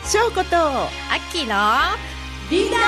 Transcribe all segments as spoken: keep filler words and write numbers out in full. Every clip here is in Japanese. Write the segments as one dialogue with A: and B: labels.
A: しょうこと
B: アッキーの
A: リーダーリーダ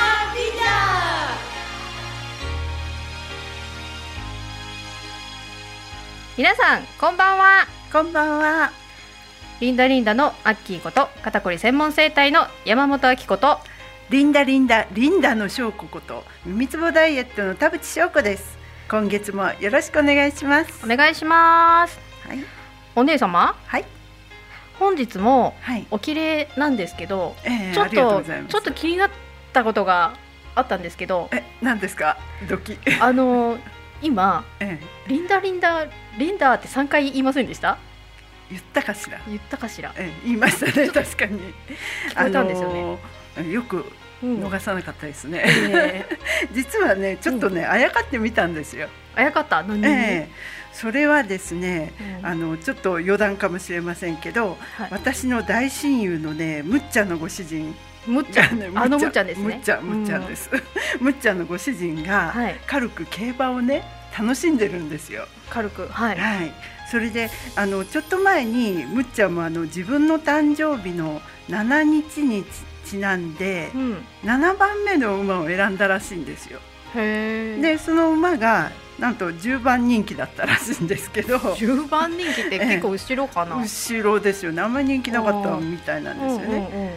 B: 皆さんこんばんは。
A: ーこんばんは。
B: リンダリンダのアッキーこと肩こり専門整体の山本明子と
A: リンダリンダリンダのしょうここと耳つぼダイエットの田淵しょうこです。今月もよろしくお願いします。
B: お願いします。
A: はい、
B: お姉様、
A: はい、
B: 本日も
A: はい、
B: お綺麗なんですけど、
A: えー、
B: ちょっ
A: ありがとう
B: と
A: ございます。
B: ちょっと気になったことがあったんですけど、
A: え、何ですか？ドキ
B: あの今
A: え
B: リンダリンダリンダってさんかい言いませんでした？
A: ー、言ったかしら？
B: 言ったかしら？
A: えー、言いましたね。確かに
B: 聞こえたんですよね。
A: あのー、よく
B: うん
A: 逃さなかったですね。
B: え
A: 実はね、ちょっとね、うん、あやかってみたんですよ。
B: ー、あやかった何に、
A: えー、それはですね、
B: うん、
A: あのちょっと余談かもしれませんけど、
B: はい、
A: 私の大親友のね、むっちゃんのご主人
B: むっちゃん、ね、あのむっちゃんですね。
A: むっちゃん、むっちゃんです、うん、むっちゃんのご主人が、はい、軽く競馬をね楽しんでるんですよ。軽く、はい、はい、それであのちょっと前にむっちゃんもあの自分の誕生日のしちにちにちなんで、うん、ななばんめの馬を選んだらしいんですよ。へー。でその馬がなんとじゅうばん人気だったらしいんですけど、
B: じゅうばん人気って結構後ろかな？
A: 後ろですよね。あんまり人気なかったみたいなんですよね、うんうんうん、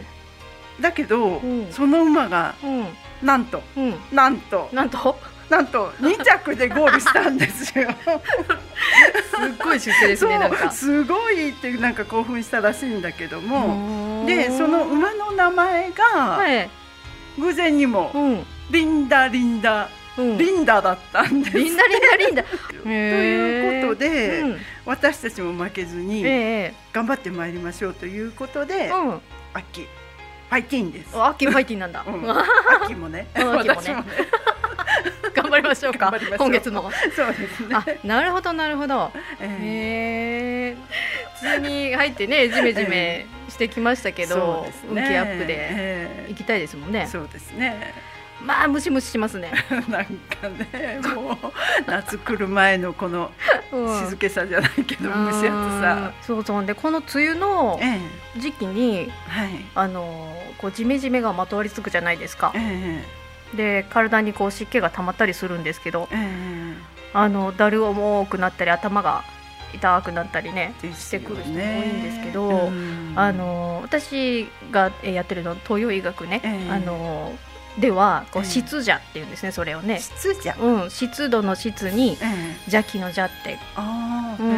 A: だけど、うん、その馬が、うん、なんと、うん、なんと
B: なんと
A: なんとに着でゴールしたんですよ。
B: すごい出世ですね。なんか
A: すごいってなんか興奮したらしいんだけども、でその馬の名前が、はい、偶然にも、うん、リンダリンダ、うん、リンダだったんです。
B: リンダリンダリンダ
A: ということで、うん、私たちも負けずに頑張ってまいりましょうということで、うん、アッキーファイティーンです。
B: アッキーファイティーンなんだ、うん、
A: アッキーもね、
B: アッキーもね頑張りましょうか。今月も。
A: そうですね。
B: あ、なるほどなるほど。へえ。普通に入ってね、ジメジメしてきましたけど、運気アップで行きたいですもんね。
A: そうですね。
B: まあムシムシしますね。
A: なんかね、もう夏来る前のこの静けさじゃないけど、蒸し暑さ。
B: そうそう。でこの梅雨の時期に、あのこうジメジメがまとわりつくじゃないですか。で体にこう湿気が溜まったりするんですけど、えー、あのだる重くなったり頭が痛くなったりねしてくる人も多いんですけど、うん、あの私がやってるの東洋医学ね、えー、あのではこう湿邪っていうんですね。それをね、
A: 湿邪、
B: うん、湿度の湿に、えー、邪気の邪って、あ、うん、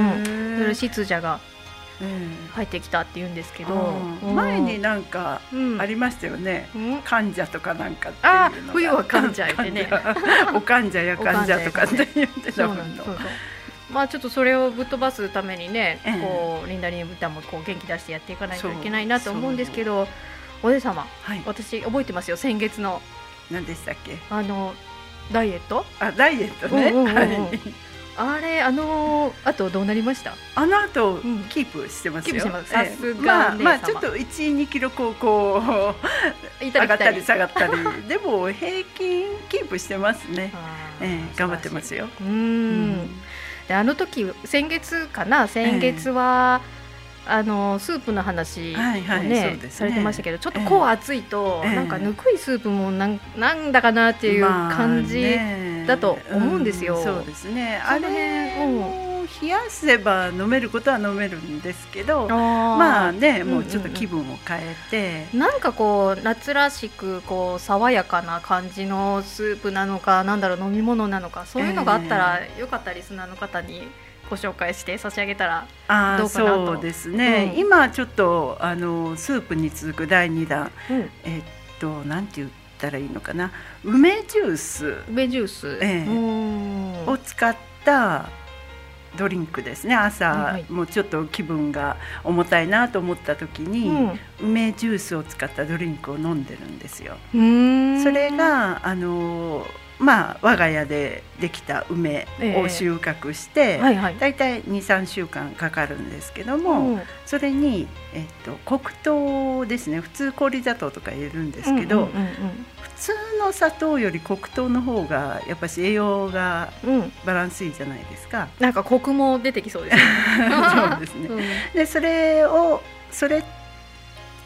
B: それ湿邪が入ってきたって言うんですけど、
A: 前になんかありましたよね、うん、患者とかなんかっていうのが、
B: あ、冬は患者ってね
A: お患者や患者とかって言ってたもの。
B: まあちょっとそれをぶっ飛ばすためにね、ええ、こうリンダリンダもこう元気出してやっていかないといけないなと思うんですけど、お姉様、はい、私覚えてますよ。先月の
A: 何でしたっけ、
B: あのダイエット、
A: あ、ダイエットね、うんうんうん、はい、
B: あれ、あのー、あとどうなりました？
A: あの後、うん、キープしてますよ。
B: さすが、
A: まあ、まあちょっといち、にキロこうこう上がったり下がったりでも平均キープしてますね。えー、頑張ってますよ。
B: うん、うん、であの時先月かな、先月は、えー、あのスープの話をね、はいはい、ねされてましたけど、ちょっとこう暑いと、えー、なんかぬくいスープもなん、なんだかなっていう感じだと思うんですよ。
A: まあね、うん、そうですね。あれを冷やせば飲めることは飲めるんですけど、まあね、もうちょっと気分を変えて、
B: うんうんうん、なんかこう夏らしくこう爽やかな感じのスープなのか、なんだろう、飲み物なのか、そういうのがあったら、えー、よかったリスナーの方にご紹介して差し上げたらどうかなと。
A: そうですね、うん、今ちょっとあのスープに続くだいにだん、うん、えっとなんて言ったらいいのかな、梅ジュース、
B: 梅ジュース、
A: ええ、を使ったドリンクですね。朝、はい、もうちょっと気分が重たいなと思った時に、うん、梅ジュースを使ったドリンクを飲んでるんですよ。うーん、それがあのまあ、我が家でできた梅を収穫して、えーはいはい、だいたい にさんしゅうかんかかるんですけども、うん、それに、えっと、黒糖ですね。普通氷砂糖とか入れるんですけど、うんうんうんうん、普通の砂糖より黒糖の方がやっぱし栄養がバランスいいじゃないですか、
B: うん、なんかコクも出てきそうですね。
A: そうですね、うん、でそれをそれ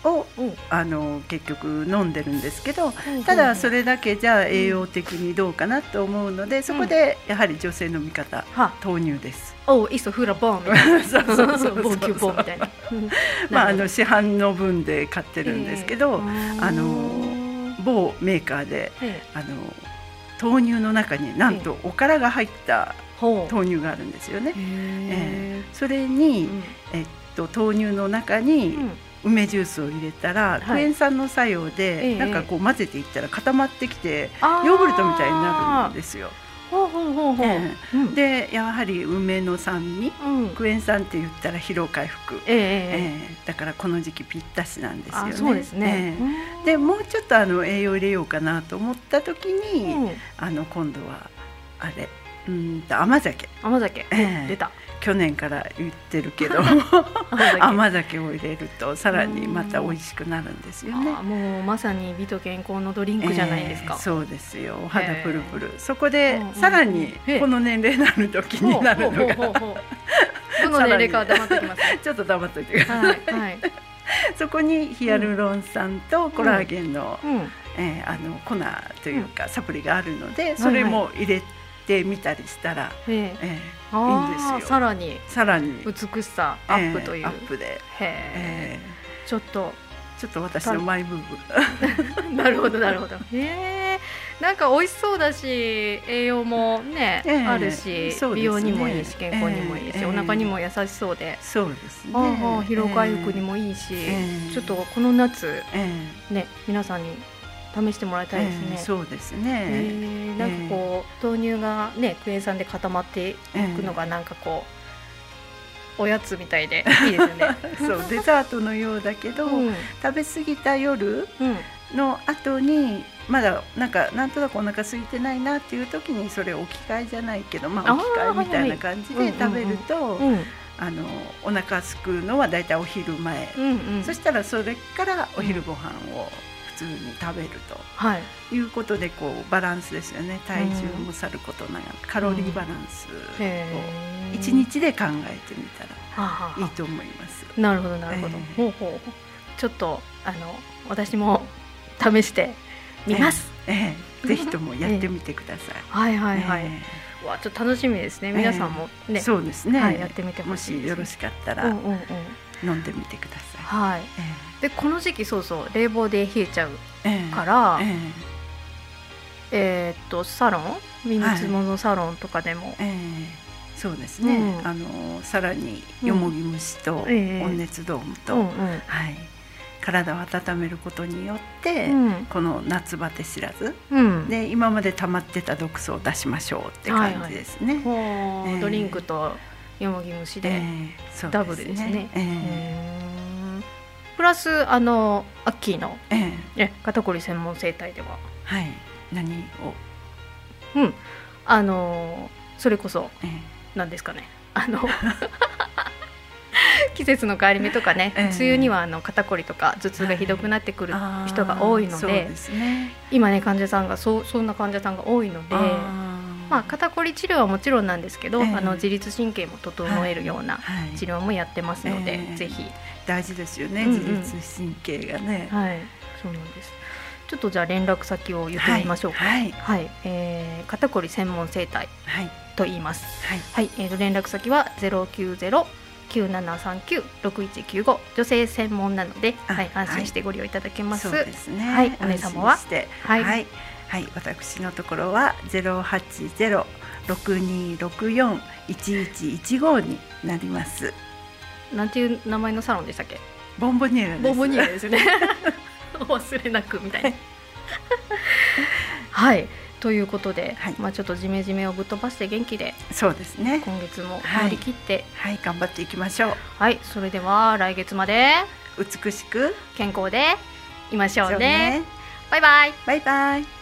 A: を、うん、あの結局飲んでるんですけど、うん、ただそれだけじゃ栄養的にどうかなと思うので、うん、そこでやはり女性の味方、うん、豆乳です。
B: おいっそフラボンみたいなそうそうそうボンキュボンみたいな
A: まああの市販の分で買ってるんですけど、えー、あの某メーカーで、えー、あの豆乳の中になんとおからが入った豆乳があるんですよね。えー、それに、うん、えっと、豆乳の中に梅ジュースを入れたら、うん、クエン酸の作用で、はい、なんかこう混ぜていったら固まってきて、えー、ヨーグルトみたいになるんですよ。
B: ほうほうほうほう、え
A: ーうん、でやはり梅の酸味、うん、クエン酸って言ったら疲労回復、えーえー、だからこの時期ぴったしなんですよね。
B: あ、そうですね、
A: えー、でもうちょっとあの栄養入れようかなと思った時に、うん、あの今度はあれうんと甘酒
B: 甘酒、えー、出た。
A: 去年から言ってるけど甘酒を入れるとさらにまた美味しくなるんですよね。
B: あ、もうまさに美と健康のドリンクじゃないですか。
A: えー、そうですよ。お肌プルプル。そこでさらにこの年齢になると気になるのがど
B: の年齢かは黙っておきます、ね、
A: ちょっと黙っておいてください、はいはい、そこにヒアルロン酸とコラーゲンの、うんうん、えー、あの粉というかサプリがあるので、それも入れてで見たりしたら、えーえー、いいんですよ。
B: さらに
A: さらに
B: 美しさアップという、えー、
A: アップで、
B: えー、ちょっと
A: ちょっと私のマイブー
B: ムなるほどなるほど。へー、なんか美味しそうだし栄養もね、えー、あるし、ね、美容にもいいし健康にもいいし、えー、お腹にも優しそうで、
A: そうですね、
B: ああ疲労回復にもいいし、えー、ちょっとこの夏、えー、ね皆さんに試してもらいたいですね。
A: えー、そうですね、
B: えー、なんかこう、えー、豆乳がねクエン酸で固まっていくのがなんかこう、えー、おやつみたいでいいですよね
A: そうデザートのようだけど、うん、食べ過ぎた夜の後にまだなんかなんとなくお腹空いてないなっていう時にそれ置き換えじゃないけど、まあ、置き換えみたいな感じで食べるとあのお腹すくのはだいたいお昼前、うんうん、そしたらそれからお昼ご飯を普通に食べると、はい、いうことでこうバランスですよね。体重もさることながら、うん、カロリーバランスをいちにちで考えてみたらいいと思います。
B: なるほどなるほど、えー、ほうほうちょっとあの私も試してみます、
A: えーえー、ぜひともやってみてください、
B: えー、はいはいはい、えー、わちょっと楽しみですね。皆さんもね、
A: えー、そうですね、
B: はい、やってみてほしいですね。
A: もしよろしかったら、うんうんうん、飲んでみてください。
B: はい、えー、でこの時期そうそう冷房で冷えちゃうから、えーえーえー、っとサロンミニツモのサロンとかでも、はい、え
A: ー、そうですね、うん、あのさらによもぎ蒸しと温熱ドームと、うんうんうん、はい、体を温めることによって、うん、この夏バテ知らず、うん、で今まで溜まってた毒素を出しましょうって感じですね、はいはい、
B: えー、ドリンクとよもぎ蒸しで、えー、ダブルですね、えーえープラスあのアッキーの、ええ、肩こり専門整体では、
A: はい、何を、
B: うん、あのそれこそ、ええ、何ですかね、あの季節の変わり目とかね、ええ、梅雨にはあの肩こりとか頭痛がひどくなってくる人が多いので、はい、そうですね、今ね患者さんがそ、そんな患者さんが多いので、まあ、肩こり治療はもちろんなんですけど、えー、あの自律神経も整えるような治療もやってますので、はいはい、ぜひ
A: 大事ですよね、うんうん、自律神経がね、
B: はい、そうなんです。ちょっとじゃあ連絡先を言ってみましょうか。はい、はい、えー、肩こり専門整体と言います。はい、はい、えー、と連絡先はゼロきゅうゼロ きゅうななさんきゅう ろくいちきゅうご、女性専門なので、はい、安心してご利用いただけます。はい、そうですね、はい、お姉様は
A: はい、はいはい、私のところはゼロはちゼロ ろくにろくよん いちいちいちごになります。
B: なんていう名前のサロンでしたっけ？
A: ボンボニエラです。
B: ボンボニエラですね忘れなくみたいなはいということで、はい、まあ、ちょっとジメジメをぶっ飛ばして元気で、
A: そうですね、
B: 今月も乗り切って、
A: はい、はい、頑張っていきましょう。
B: はい、それでは来月まで
A: 美しく
B: 健康でいましょうね。バイバイ。
A: バイバイ。